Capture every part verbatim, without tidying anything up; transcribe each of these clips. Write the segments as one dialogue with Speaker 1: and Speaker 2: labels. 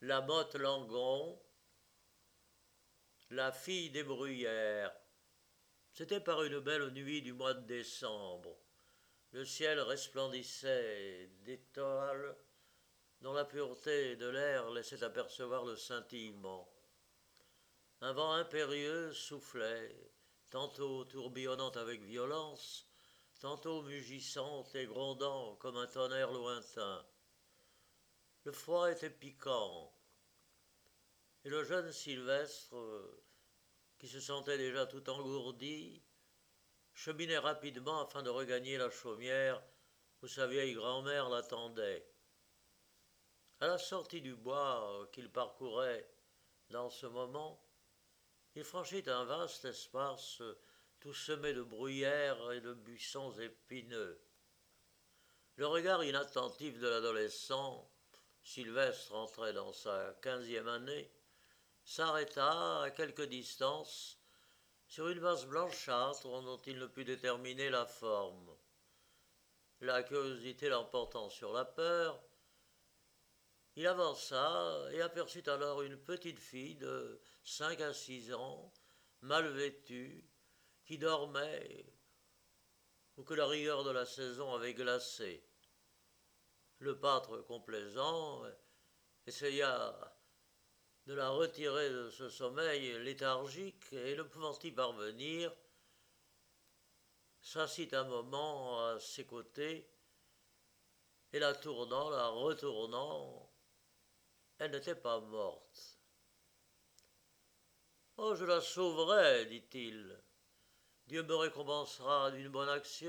Speaker 1: La Motte Langon, la fille des bruyères. C'était par une belle nuit du mois de décembre. Le ciel resplendissait d'étoiles dont la pureté de l'air laissait apercevoir le scintillement. Un vent impérieux soufflait, tantôt tourbillonnant avec violence, tantôt mugissant et grondant comme un tonnerre lointain. Le froid était piquant, et le jeune Sylvestre, qui se sentait déjà tout engourdi, cheminait rapidement afin de regagner la chaumière où sa vieille grand-mère l'attendait. À la sortie du bois qu'il parcourait dans ce moment, il franchit un vaste espace tout semé de bruyères et de buissons épineux. Le regard inattentif de l'adolescent, Sylvestre entrait dans sa quinzième année, s'arrêta à quelque distance sur une masse blanchâtre dont il ne put déterminer la forme. La curiosité l'emportant sur la peur, il avança et aperçut alors une petite fille de cinq à six ans, mal vêtue, qui dormait ou que la rigueur de la saison avait glacée. Le pâtre complaisant essaya de la retirer de ce sommeil léthargique et ne pouvant y parvenir, s'assit un moment à ses côtés et la tournant, la retournant, elle n'était pas morte. « Oh, je la sauverai, dit-il. Dieu me récompensera d'une bonne action. »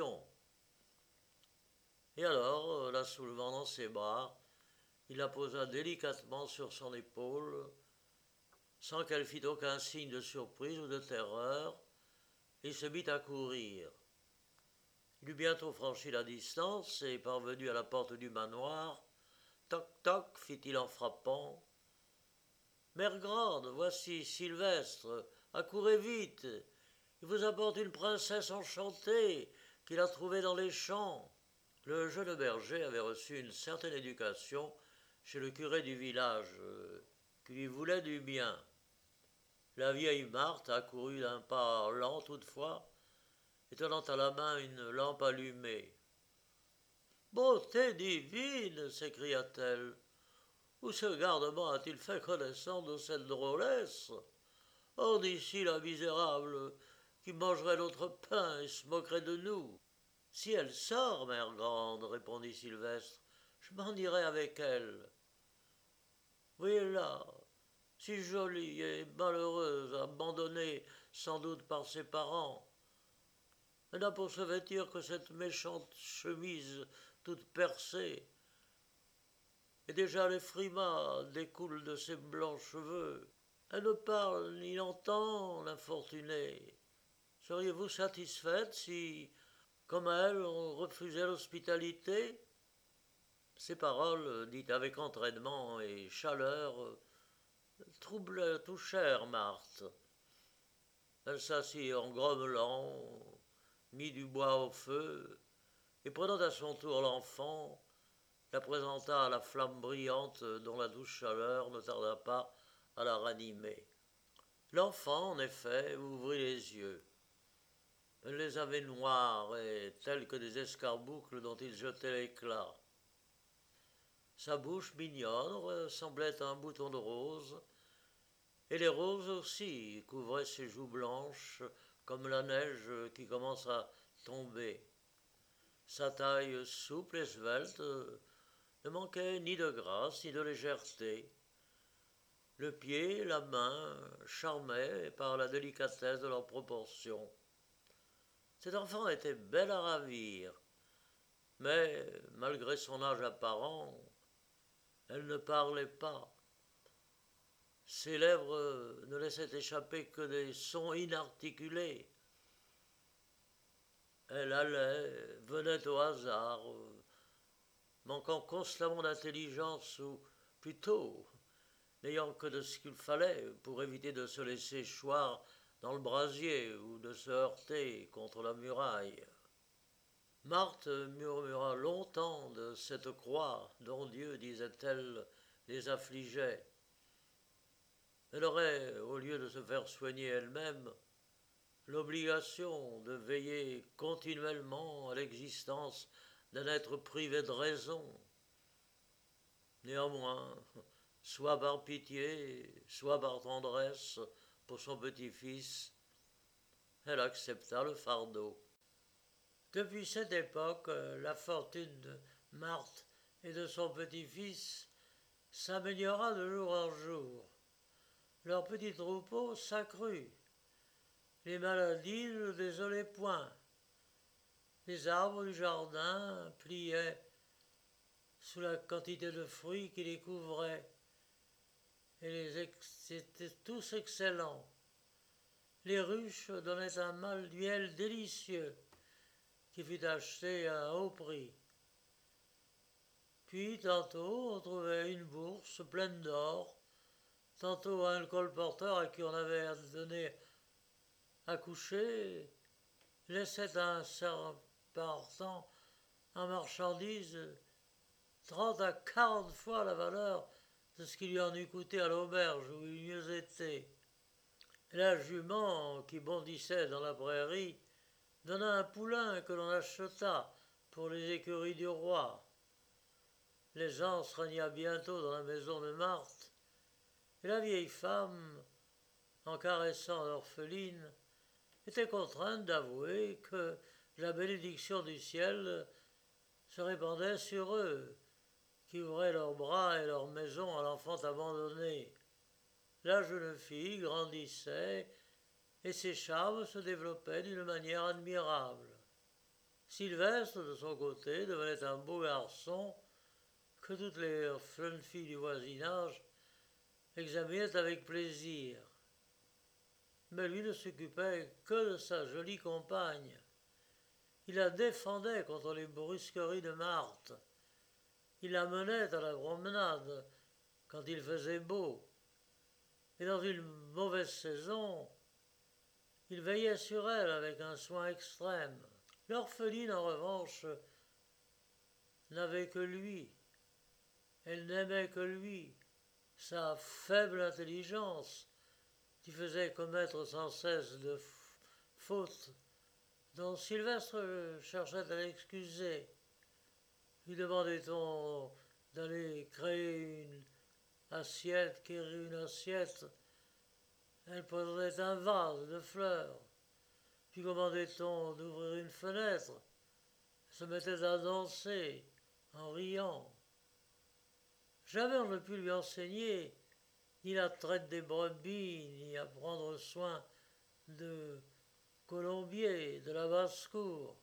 Speaker 1: Et alors, la soulevant dans ses bras, il la posa délicatement sur son épaule, sans qu'elle fît aucun signe de surprise ou de terreur, et se mit à courir. Il eut bientôt franchi la distance et, parvenu à la porte du manoir, « Toc, toc » fit-il en frappant. « Mère Grande, voici Sylvestre, accourez vite, il vous apporte une princesse enchantée qu'il a trouvée dans les champs. » Le jeune berger avait reçu une certaine éducation chez le curé du village, qui lui voulait du bien. La vieille Marthe accourut d'un pas lent toutefois, et tenant à la main une lampe allumée. « Beauté divine » s'écria-t-elle. « Où ce gardement a-t-il fait connaissance de cette drôlesse? Hors d'ici la misérable qui mangerait notre pain et se moquerait de nous. » « Si elle sort, mère grande, répondit Sylvestre, je m'en irai avec elle. Voyez-la, si jolie et malheureuse, abandonnée sans doute par ses parents. Elle n'a pour se vêtir que cette méchante chemise toute percée. Et déjà les frimas découlent de ses blancs cheveux. Elle ne parle ni n'entend, l'infortunée. Seriez-vous satisfaite si, comme à elle, on refusait l'hospitalité ?» Ces paroles, dites avec entraînement et chaleur, troublèrent, touchèrent Marthe. Elle s'assit en grommelant, mit du bois au feu, et prenant à son tour l'enfant, la présenta à la flamme brillante dont la douce chaleur ne tarda pas à la ranimer. L'enfant, en effet, ouvrit les yeux. Elle les avait noirs et tels que des escarboucles dont il jetait l'éclat. Sa bouche mignonne semblait un bouton de rose, et les roses aussi couvraient ses joues blanches comme la neige qui commence à tomber. Sa taille souple et svelte ne manquait ni de grâce ni de légèreté. Le pied, la main charmaient par la délicatesse de leurs proportions. Cet enfant était belle à ravir, mais, malgré son âge apparent, elle ne parlait pas. Ses lèvres ne laissaient échapper que des sons inarticulés. Elle allait, venait au hasard, manquant constamment d'intelligence ou, plutôt, n'ayant que de ce qu'il fallait pour éviter de se laisser choir dans le brasier ou de se heurter contre la muraille. Marthe murmura longtemps de cette croix dont Dieu, disait-elle, les affligeait. Elle aurait, au lieu de se faire soigner elle-même, l'obligation de veiller continuellement à l'existence d'un être privé de raison. Néanmoins, soit par pitié, soit par tendresse pour son petit-fils, elle accepta le fardeau. Depuis cette époque, la fortune de Marthe et de son petit-fils s'améliora de jour en jour. Leur petit troupeau s'accrut. Les maladies ne le désolaient point. Les arbres du jardin pliaient sous la quantité de fruits qui les couvraient, et les ex- étaient tous excellents. Les ruches donnaient un miel délicieux qui fut acheté à un haut prix. Puis tantôt on trouvait une bourse pleine d'or, tantôt un colporteur à qui on avait donné à coucher laissait un certain partant en marchandises trente à quarante fois la valeur de ce qui lui en eût coûté à l'auberge où il eût mieux été. Et la jument qui bondissait dans la prairie donna un poulain que l'on acheta pour les écuries du roi. L'aisance régna bientôt dans la maison de Marthe, et la vieille femme, en caressant l'orpheline, était contrainte d'avouer que la bénédiction du ciel se répandait sur eux, qui ouvraient leurs bras et leurs maisons à l'enfant abandonné. La jeune fille grandissait et ses charmes se développaient d'une manière admirable. Sylvestre, de son côté, devenait un beau garçon que toutes les jeunes filles du voisinage examinaient avec plaisir. Mais lui ne s'occupait que de sa jolie compagne. Il la défendait contre les brusqueries de Marthe. Il la menait à la promenade quand il faisait beau. Et dans une mauvaise saison, il veillait sur elle avec un soin extrême. L'orpheline, en revanche, n'avait que lui. Elle n'aimait que lui. Sa faible intelligence, qui faisait commettre sans cesse de fautes dont Sylvestre cherchait à l'excuser. Lui demandait-on d'aller créer une assiette, quérir une assiette. Elle prenait un vase de fleurs. Puis commandait-on d'ouvrir une fenêtre. Elle se mettait à danser en riant. Jamais on ne put lui enseigner ni la traite des brebis, ni à prendre soin de Colombier, de la basse-cour.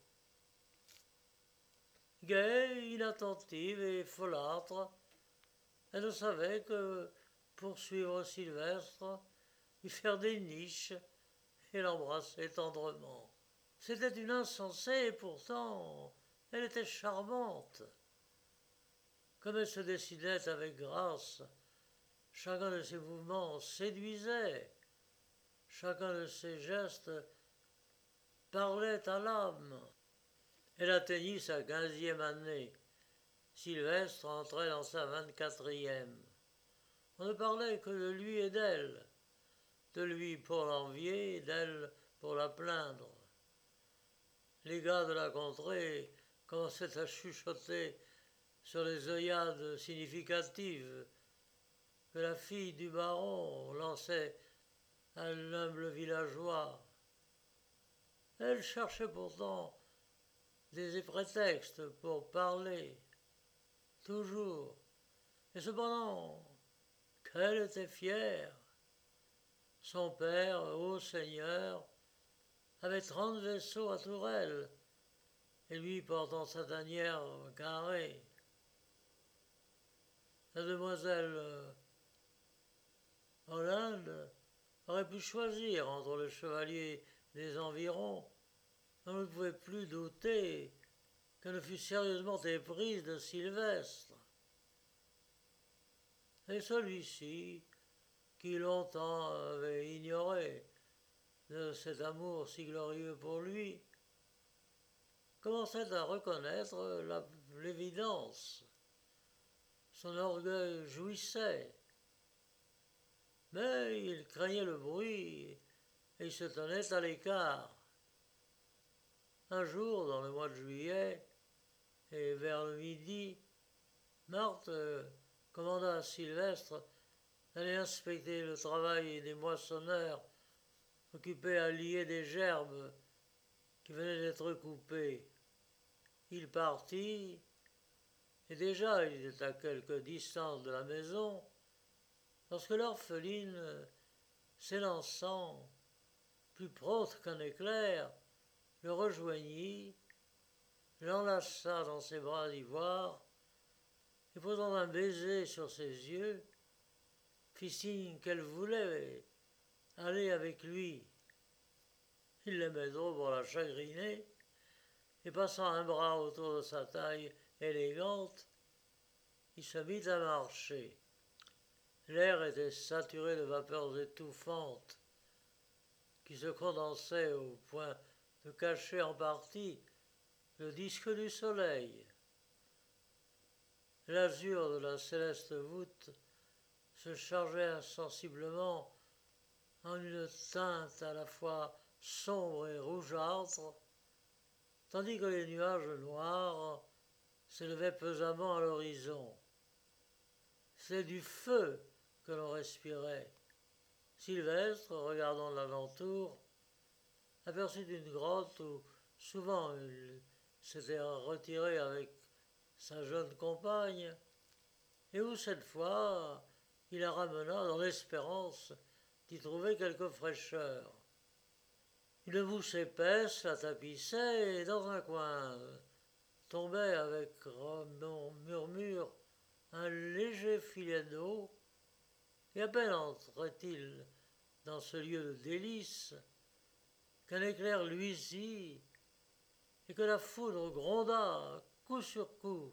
Speaker 1: Gaie, inattentive et folâtre, elle ne savait que poursuivre Sylvestre, lui faire des niches et l'embrasser tendrement. C'était une insensée et pourtant elle était charmante. Comme elle se décidait avec grâce, chacun de ses mouvements séduisait, chacun de ses gestes parlait à l'âme. Elle atteignit sa quinzième année. Sylvestre entrait dans sa vingt-quatrième. On ne parlait que de lui et d'elle, de lui pour l'envier, d'elle pour la plaindre. Les gars de la contrée commençaient à chuchoter sur les œillades significatives que la fille du baron lançait à l'humble villageois. Elle cherchait pourtant des prétextes pour parler, toujours. Et cependant, qu'elle était fière. Son père, haut seigneur, avait trente vaisseaux à Tourelle, et lui portant sa tanière carrée. La demoiselle Hollande aurait pu choisir entre le chevalier des environs. On ne pouvait plus douter qu'elle ne fût sérieusement éprise de Sylvestre. Et celui-ci, qui longtemps avait ignoré de cet amour si glorieux pour lui, commençait à reconnaître la, l'évidence. Son orgueil jouissait. mais il craignait le bruit et il se tenait à l'écart. Un jour, dans le mois de juillet, et vers le midi, Marthe euh, commanda à Sylvestre d'aller inspecter le travail des moissonneurs occupés à lier des gerbes qui venaient d'être coupées. Il partit, et déjà il était à quelque distance de la maison, lorsque l'orpheline, s'élançant, plus prompte qu'un éclair, le rejoignit, l'enlaça dans ses bras d'ivoire, et posant un baiser sur ses yeux, fit signe qu'elle voulait aller avec lui. Il l'aimait trop pour la chagriner, et passant un bras autour de sa taille élégante, il se mit à marcher. L'air était saturé de vapeurs étouffantes qui se condensaient au point de cacher en partie le disque du soleil. L'azur de la céleste voûte se chargeait insensiblement en une teinte à la fois sombre et rougeâtre, tandis que les nuages noirs s'élevaient pesamment à l'horizon. C'est du feu que l'on respirait. Sylvestre, regardant l'alentour, aperçut une grotte où souvent il s'était retiré avec sa jeune compagne, et où cette fois il la ramena dans l'espérance d'y trouver quelque fraîcheur. Une mousse épaisse la tapissait, et dans un coin tombait avec murmure un léger filet d'eau, et à peine entrait-il dans ce lieu de délices qu'un éclair luisit et que la foudre gronda coup sur coup.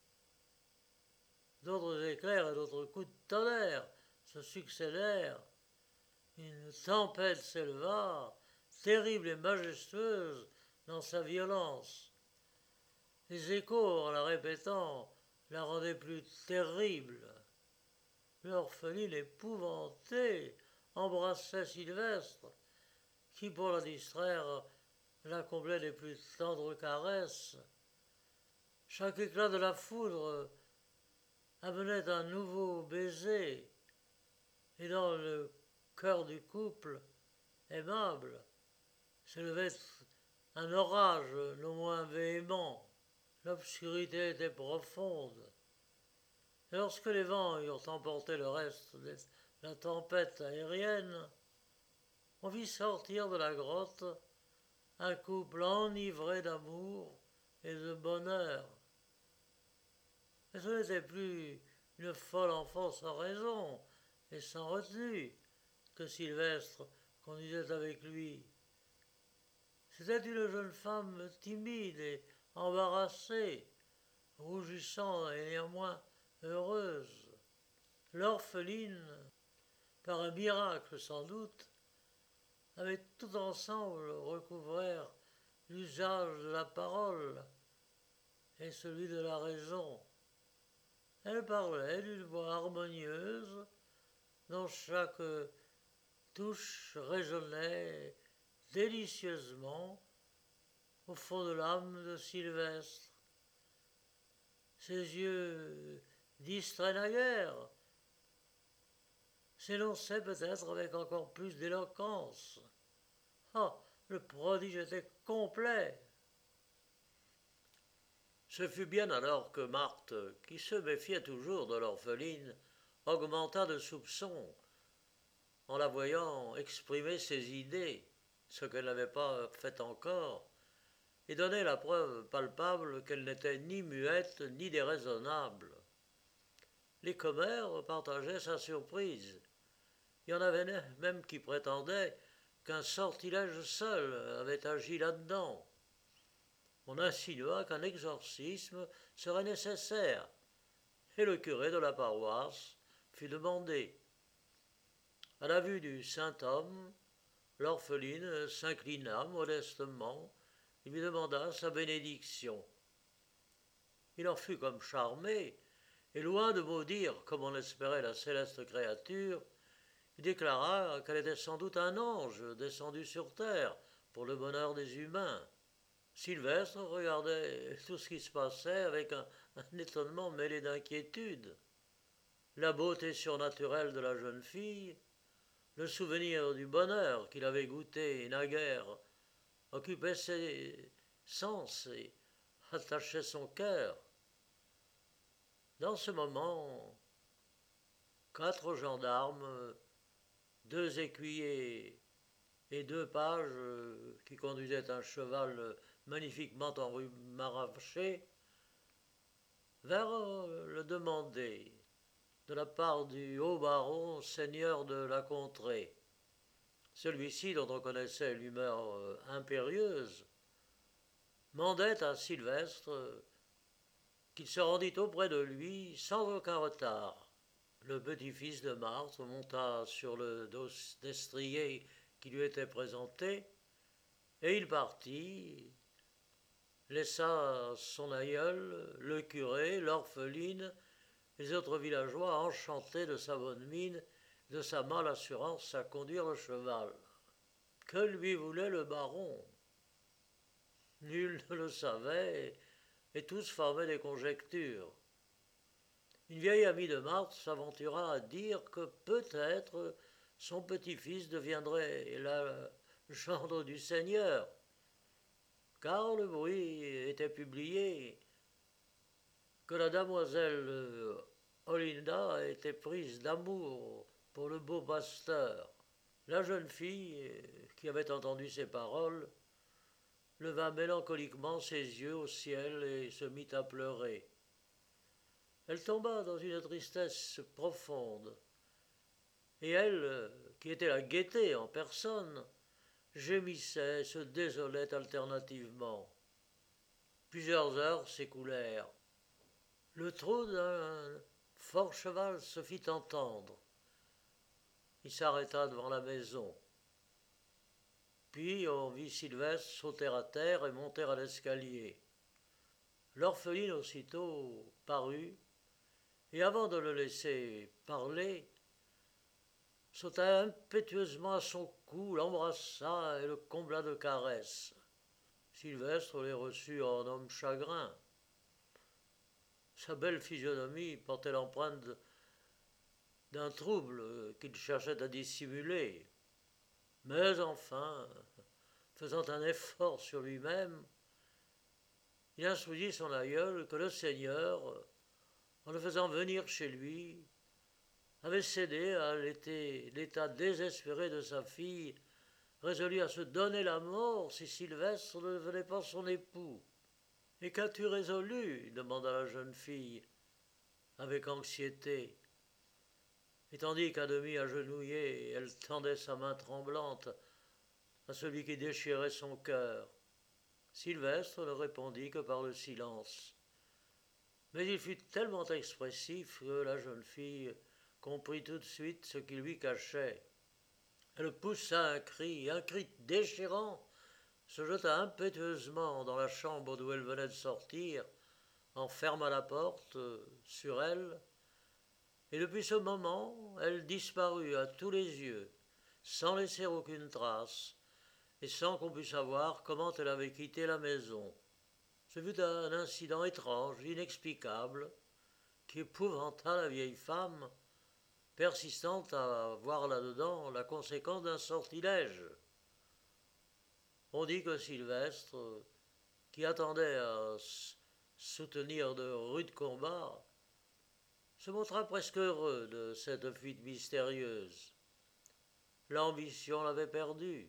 Speaker 1: D'autres éclairs et d'autres coups de tonnerre se succédèrent. Une tempête s'éleva, terrible et majestueuse dans sa violence. Les échos, en la répétant, la rendaient plus terrible. L'orpheline épouvantée embrassait Sylvestre, qui, pour la distraire, la comblait des plus tendres caresses. Chaque éclat de la foudre amenait un nouveau baiser, et dans le cœur du couple, aimable, s'élevait un orage non moins véhément. L'obscurité était profonde. Et lorsque les vents eurent emporté le reste de la tempête aérienne, on vit sortir de la grotte un couple enivré d'amour et de bonheur. Mais ce n'était plus une folle enfant sans raison et sans retenue que Sylvestre conduisait avec lui. C'était une jeune femme timide et embarrassée, rougissant et néanmoins heureuse. L'orpheline, par un miracle sans doute, avait tout ensemble recouvert l'usage de la parole et celui de la raison. Elle parlait d'une voix harmonieuse dont chaque touche résonnait délicieusement au fond de l'âme de Sylvestre. Ses yeux distraits naguère s'énonçaient peut-être avec encore plus d'éloquence. Ah, le prodige était complet. Ce fut bien alors que Marthe, qui se méfiait toujours de l'orpheline, augmenta de soupçons en la voyant exprimer ses idées, ce qu'elle n'avait pas fait encore, et donnait la preuve palpable qu'elle n'était ni muette ni déraisonnable. Les commères partageaient sa surprise. Il y en avait même qui prétendaient qu'un sortilège seul avait agi là-dedans. On insinua qu'un exorcisme serait nécessaire, et le curé de la paroisse fut demandé. À la vue du saint homme, l'orpheline s'inclina modestement et lui demanda sa bénédiction. Il en fut comme charmé, et loin de maudire, comme on espérait, la céleste créature, Il déclara qu'elle était sans doute un ange descendu sur terre pour le bonheur des humains. Sylvestre regardait tout ce qui se passait avec un, un étonnement mêlé d'inquiétude. La beauté surnaturelle de la jeune fille, le souvenir du bonheur qu'il avait goûté naguère, occupait ses sens et attachait son cœur. Dans ce moment, quatre gendarmes, deux écuyers et deux pages qui conduisaient un cheval magnifiquement enrubaraché vinrent le demander de la part du haut baron, seigneur de la contrée. Celui-ci, dont on connaissait l'humeur impérieuse, mandait à Sylvestre qu'il se rendit auprès de lui sans aucun retard. Le petit-fils de Marthe monta sur le dos destrier qui lui était présenté, et il partit, laissa son aïeul, le curé, l'orpheline, les autres villageois enchantés de sa bonne mine, de sa mâle assurance à conduire le cheval. Que lui voulait le baron? Nul ne le savait, et tous formaient des conjectures. Une vieille amie de Marthe s'aventura à dire que peut-être son petit-fils deviendrait la gendre du Seigneur, car le bruit était publié que la damoiselle Olinda était prise d'amour pour le beau pasteur. La jeune fille, qui avait entendu ces paroles, leva mélancoliquement ses yeux au ciel et se mit à pleurer. Elle tomba dans une tristesse profonde, et elle, qui était la gaieté en personne, gémissait, se désolait alternativement. Plusieurs heures s'écoulèrent. Le trot d'un fort cheval se fit entendre. Il s'arrêta devant la maison. Puis on vit Sylvestre sauter à terre et monter à l'escalier. L'orpheline aussitôt parut, et avant de le laisser parler, sauta impétueusement à son cou, l'embrassa et le combla de caresses. Sylvestre les reçut en homme chagrin. Sa belle physionomie portait l'empreinte d'un trouble qu'il cherchait à dissimuler. Mais enfin, faisant un effort sur lui-même, il instruisit son aïeul que le Seigneur, en le faisant venir chez lui, avait cédé à l'état désespéré de sa fille, résolu à se donner la mort si Sylvestre ne devenait pas son époux. « Et qu'as-tu résolu » demanda la jeune fille, avec anxiété. Et tandis qu'à demi agenouillée, elle tendait sa main tremblante à celui qui déchirait son cœur, Sylvestre ne répondit que par le silence. Mais il fut tellement expressif que la jeune fille comprit tout de suite ce qu'il lui cachait. Elle poussa un cri, un cri déchirant, se jeta impétueusement dans la chambre d'où elle venait de sortir, en ferma la porte sur elle, et depuis ce moment, elle disparut à tous les yeux, sans laisser aucune trace, et sans qu'on pût savoir comment elle avait quitté la maison. Ce fut un incident étrange, inexplicable, qui épouvanta la vieille femme, persistant à voir là-dedans la conséquence d'un sortilège. On dit que Sylvestre, qui attendait à soutenir de rudes combats, se montra presque heureux de cette fuite mystérieuse. L'ambition l'avait perdu.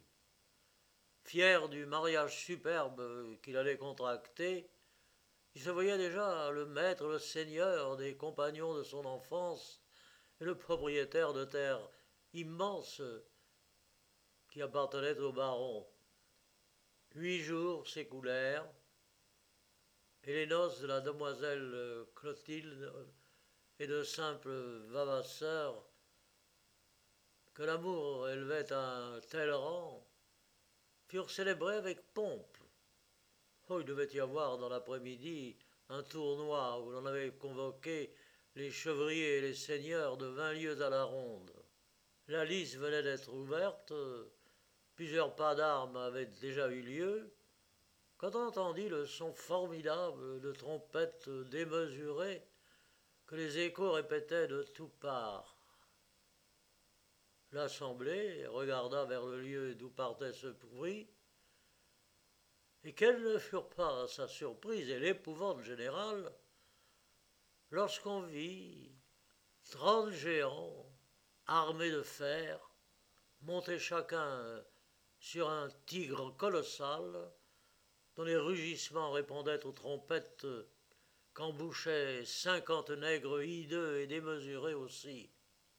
Speaker 1: Fier du mariage superbe qu'il allait contracter, il se voyait déjà le maître, le seigneur des compagnons de son enfance et le propriétaire de terres immenses qui appartenaient au baron. Huit jours s'écoulèrent, et les noces de la demoiselle Clotilde et de simples vavasseurs que l'amour élevait à un tel rang furent célébrées avec pompe. Oh, il devait y avoir dans l'après-midi un tournoi où l'on avait convoqué les chevriers et les seigneurs de vingt lieues à la ronde. La lisse venait d'être ouverte, plusieurs pas d'armes avaient déjà eu lieu, quand on entendit le son formidable de trompettes démesurées que les échos répétaient de toutes parts. L'assemblée regarda vers le lieu d'où partait ce bruit, et quelles ne furent pas sa surprise et l'épouvante générale lorsqu'on vit trente géants, armés de fer, monter chacun sur un tigre colossal, dont les rugissements répondaient aux trompettes qu'embouchaient cinquante nègres hideux et démesurés aussi.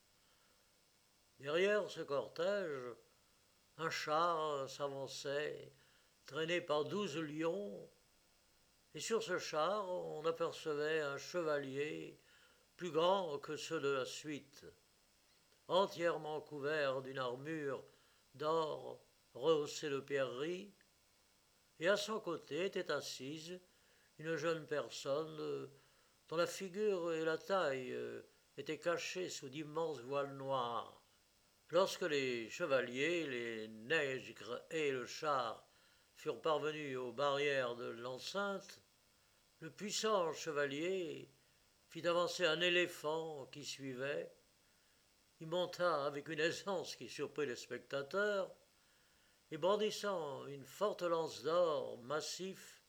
Speaker 1: Derrière ce cortège, un char s'avançait, traîné par douze lions, et sur ce char, on apercevait un chevalier plus grand que ceux de la suite, entièrement couvert d'une armure d'or rehaussée de pierreries, et à son côté était assise une jeune personne dont la figure et la taille étaient cachées sous d'immenses voiles noirs. Lorsque les chevaliers, les nègres et le char furent parvenus aux barrières de l'enceinte, le puissant chevalier fit avancer un éléphant qui suivait. Il monta avec une aisance qui surprit les spectateurs, et brandissant une forte lance d'or massif,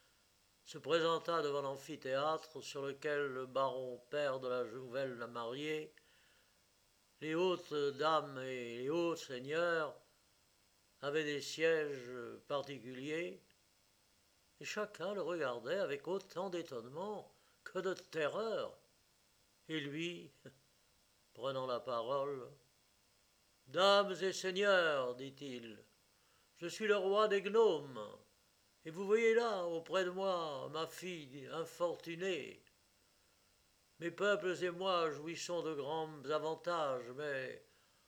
Speaker 1: se présenta devant l'amphithéâtre sur lequel le baron père de la nouvelle mariée, les hautes dames et les hauts seigneurs avaient des sièges particuliers, et chacun le regardait avec autant d'étonnement que de terreur. Et lui, prenant la parole, « Dames et seigneurs, dit-il, je suis le roi des gnomes, et vous voyez là, auprès de moi, ma fille infortunée. Mes peuples et moi jouissons de grands avantages, mais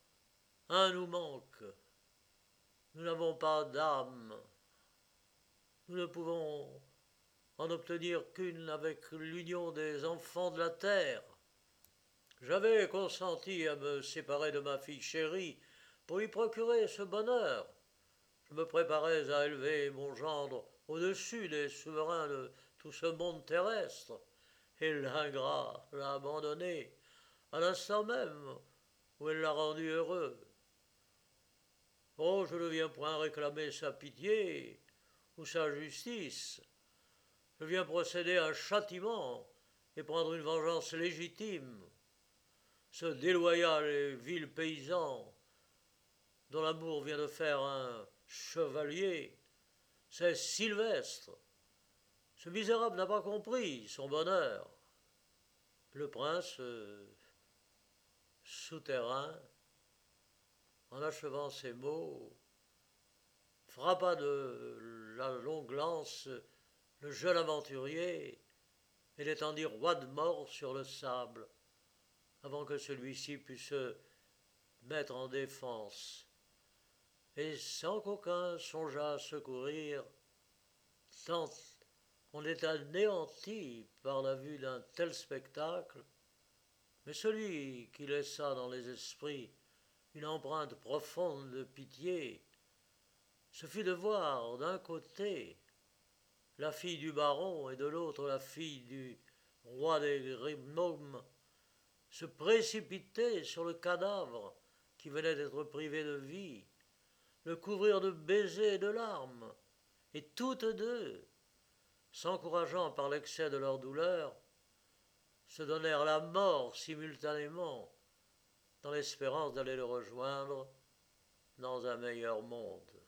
Speaker 1: un nous manque. Nous n'avons pas d'âme. Nous ne pouvons en obtenir qu'une avec l'union des enfants de la terre. J'avais consenti à me séparer de ma fille chérie pour lui procurer ce bonheur. Je me préparais à élever mon gendre au-dessus des souverains de tout ce monde terrestre, et l'ingrat l'a abandonné à l'instant même où elle l'a rendu heureux. Oh, je ne viens point réclamer sa pitié ou sa justice. Je viens procéder à un châtiment et prendre une vengeance légitime. Ce déloyal et vil paysan, dont l'amour vient de faire un chevalier, c'est Sylvestre. Ce misérable n'a pas compris son bonheur. Le prince, euh, souterrain, en achevant ces mots, frappa de la longue lance le jeune aventurier et l'étendit roide mort sur le sable, avant que celui-ci pût se mettre en défense, et sans qu'aucun songeât à secourir, tant on est anéanti par la vue d'un tel spectacle. Mais celui qui laissa dans les esprits une empreinte profonde de pitié, ce fut de voir d'un côté la fille du baron et de l'autre la fille du roi des gnomes se précipiter sur le cadavre qui venait d'être privé de vie, le couvrir de baisers et de larmes, et toutes deux, s'encourageant par l'excès de leur douleur, se donnèrent la mort simultanément, dans l'espérance d'aller le rejoindre dans un meilleur monde.